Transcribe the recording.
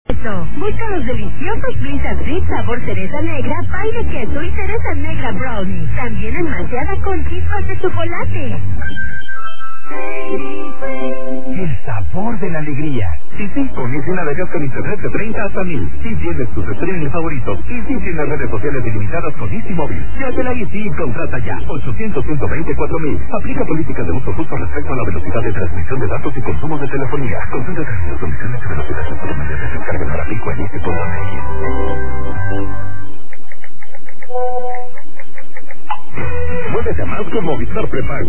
Busca los deliciosos Blizzard Ritz sabor cereza negra, pay de queso y cereza negra brownie. También en malteada con chispas de chocolate. El sabor de la alegría. Easy conoce una navegas con internet de 30 hasta 1000. Si tienes tus streaming favoritos, Easy tiene redes sociales ilimitadas con Easy Móvil. Llámala Easy y contrata ya. 800-124-1000. Aplica políticas de uso justo respecto a la velocidad de transmisión de datos y consumo de telefonía. Consulta las condiciones de velocidad de volumen de descarga para pico en Easy.mx. Muévete a más con Movistar Prepago.